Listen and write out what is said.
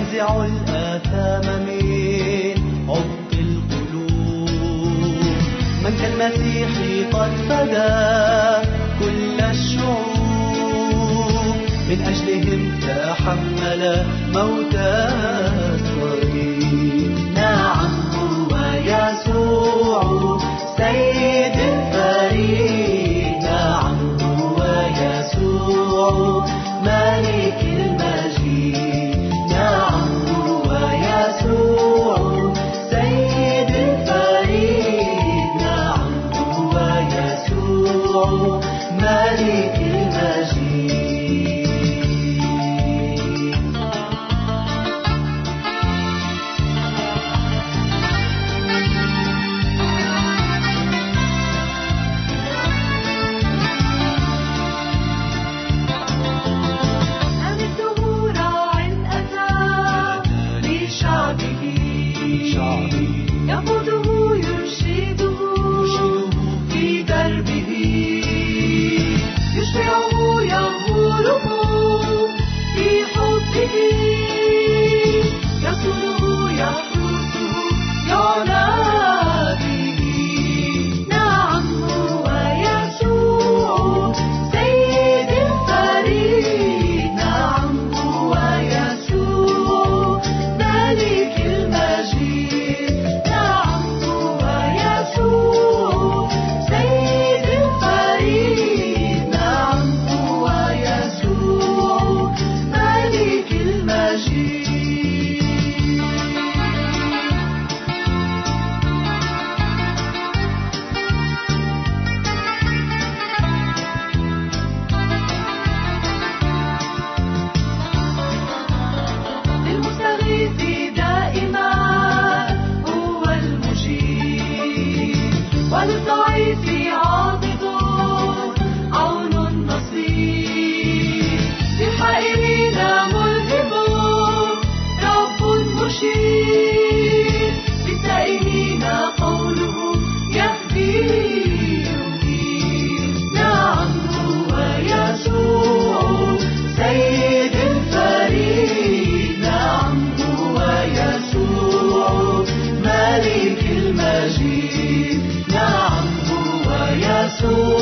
ينزع الآثام من عمق القلوب. من كالمسيح قد فدى كل الشعوب، من أجلهم تحمل موت الصليب. نعم هو يسوع سيد الفريد، نعم هو يسوع ملك المجيد، نعم هو يسوع سيد الفريد، نعم هو يسوع ملك المجيد. يقوده يرشده في دربه، يشفعه يغمره في حبه، يصونه يحرسه يعنى به. نعم هو يسوع سيد الفريد، نعم هو يسوع ملك المجيد، نعم هو يسوع سيد الفريد، نعم هو يسوع ملك المجيد. للمستغيث دائما هو المجيب، وللضعيف عاضد عون نصير، للحائرين ملهم رب مشير، للتائهين قوله يهدي ينير. نعم هو يسوع سيد الفريد، نعم هو يسوع ملك المجيد، نعم هو يسوع